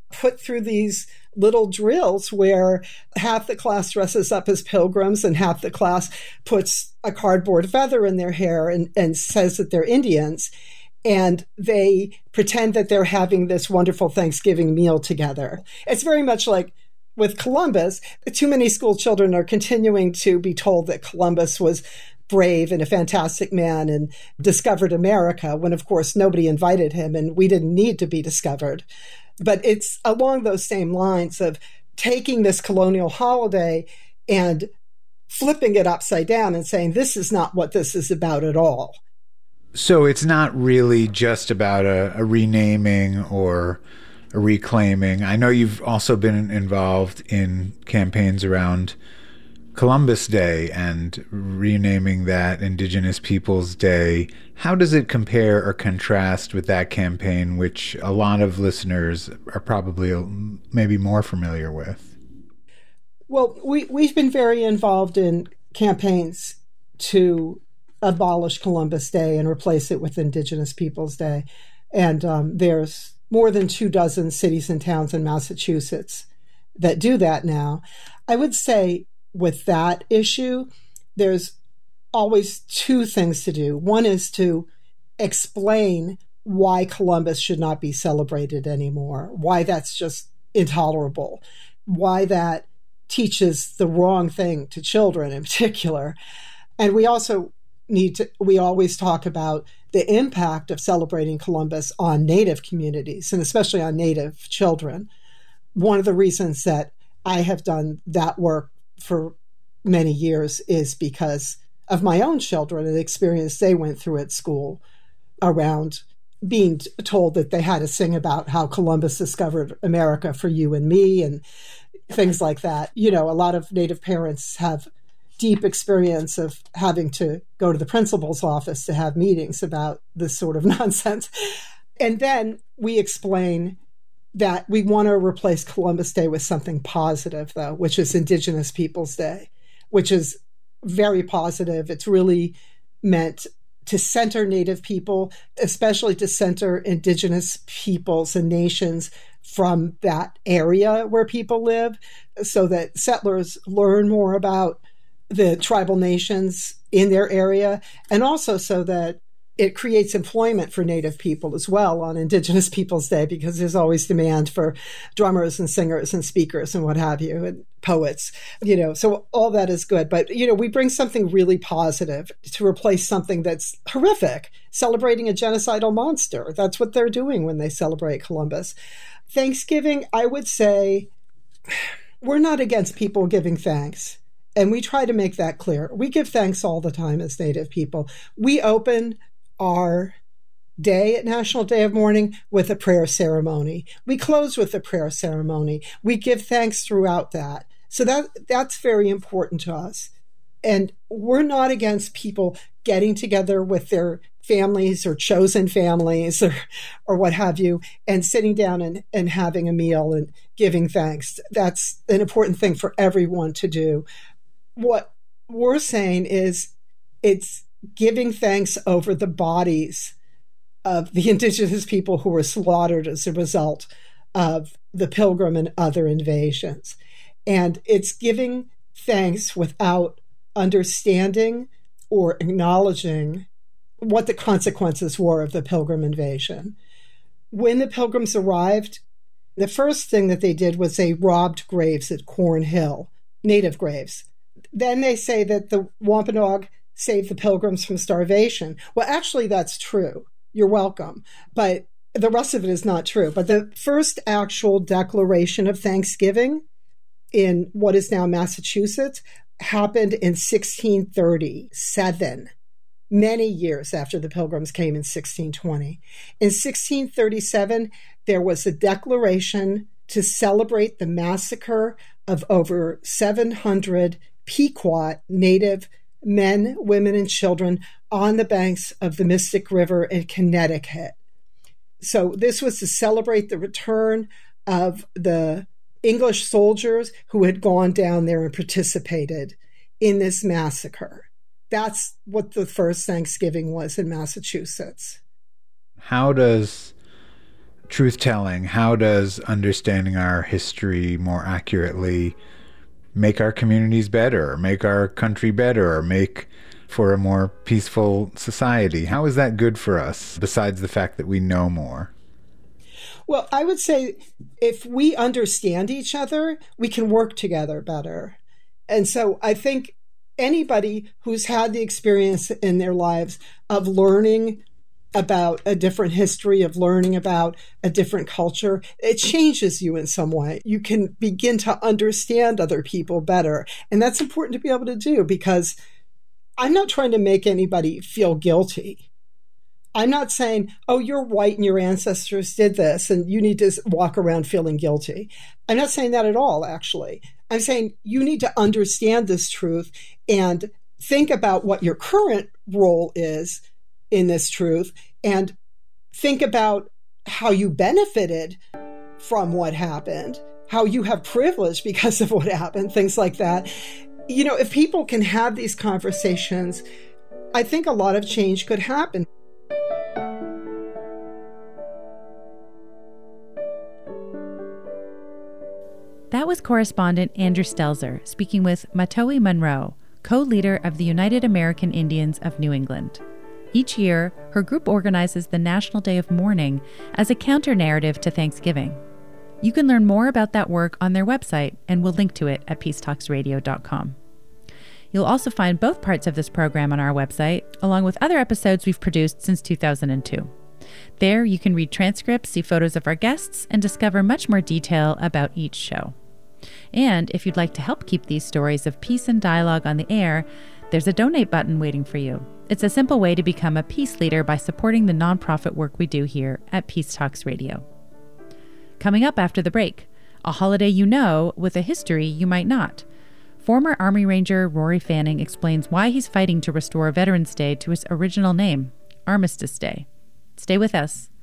put through these little drills where half the class dresses up as pilgrims and half the class puts a cardboard feather in their hair and, and says that they're Indians. And they pretend that they're having this wonderful Thanksgiving meal together. It's very much like with Columbus. Too many school children are continuing to be told that Columbus was brave and a fantastic man and discovered America, when, of course, nobody invited him and we didn't need to be discovered. But it's along those same lines of taking this colonial holiday and flipping it upside down and saying, this is not what this is about at all. So it's not really just about a, a renaming or a reclaiming. I know you've also been involved in campaigns around Columbus Day and renaming that Indigenous Peoples Day. How does it compare or contrast with that campaign, which a lot of listeners are probably maybe more familiar with? Well, we, we've been very involved in campaigns to abolish Columbus Day and replace it with Indigenous Peoples Day. And um, there's more than two dozen cities and towns in Massachusetts that do that now. I would say with that issue, there's always two things to do. One is to explain why Columbus should not be celebrated anymore, why that's just intolerable, why that teaches the wrong thing to children in particular. And we also need to, we always talk about the impact of celebrating Columbus on Native communities and especially on Native children. One of the reasons that I have done that work for many years is because of my own children and the experience they went through at school around being told that they had to sing about how Columbus discovered America for you and me and things like that. You know, a lot of Native parents have deep experience of having to go to the principal's office to have meetings about this sort of nonsense. And then we explain that we want to replace Columbus Day with something positive, though, which is Indigenous Peoples Day, which is very positive. It's really meant to center Native people, especially to center Indigenous peoples and nations from that area where people live, so that settlers learn more about the tribal nations in their area, and also so that it creates employment for Native people as well on Indigenous Peoples Day, because there's always demand for drummers and singers and speakers and what have you, and poets, you know, so all that is good. But, you know, we bring something really positive to replace something that's horrific, celebrating a genocidal monster. That's what they're doing when they celebrate Columbus. Thanksgiving, I would say, we're not against people giving thanks. And we try to make that clear. We give thanks all the time as Native people. We open our day at National Day of Mourning with a prayer ceremony. We close with a prayer ceremony. We give thanks throughout that. So that that's very important to us. And we're not against people getting together with their families or chosen families or or what have you, and sitting down and, and having a meal and giving thanks. That's an important thing for everyone to do. What we're saying is it's giving thanks over the bodies of the Indigenous people who were slaughtered as a result of the Pilgrim and other invasions. And it's giving thanks without understanding or acknowledging what the consequences were of the Pilgrim invasion. When the Pilgrims arrived, the first thing that they did was they robbed graves at Corn Hill, Native graves. Then they say that the Wampanoag saved the Pilgrims from starvation. Well, actually, that's true. You're welcome. But the rest of it is not true. But the first actual declaration of Thanksgiving in what is now Massachusetts happened in sixteen thirty-seven, many years after the Pilgrims came in sixteen twenty. In sixteen thirty-seven, there was a declaration to celebrate the massacre of over seven hundred Pequot Native men, women, and children on the banks of the Mystic River in Connecticut. So this was to celebrate the return of the English soldiers who had gone down there and participated in this massacre. That's what the first Thanksgiving was in Massachusetts. How does truth-telling, how does understanding our history more accurately make our communities better, or make our country better, or make for a more peaceful society? How is that good for us, besides the fact that we know more? Well, I would say if we understand each other, we can work together better. And so I think anybody who's had the experience in their lives of learning about a different history, of learning about a different culture, it changes you in some way. You can begin to understand other people better. And that's important to be able to do, because I'm not trying to make anybody feel guilty. I'm not saying, oh, you're white and your ancestors did this and you need to walk around feeling guilty. I'm not saying that at all, actually. I'm saying you need to understand this truth and think about what your current role is in this truth, and think about how you benefited from what happened, how you have privilege because of what happened, things like that. You know, if people can have these conversations, I think a lot of change could happen. That was correspondent Andrew Stelzer speaking with Matowi Monroe, co-leader of the United American Indians of New England. Each year, her group organizes the National Day of Mourning as a counter-narrative to Thanksgiving. You can learn more about that work on their website, and we'll link to it at peace talks radio dot com. You'll also find both parts of this program on our website, along with other episodes we've produced since two thousand two. There, you can read transcripts, see photos of our guests, and discover much more detail about each show. And if you'd like to help keep these stories of peace and dialogue on the air, there's a donate button waiting for you. It's a simple way to become a peace leader by supporting the nonprofit work we do here at Peace Talks Radio. Coming up after the break, a holiday you know with a history you might not. Former Army Ranger Rory Fanning explains why he's fighting to restore Veterans Day to its original name, Armistice Day. Stay with us.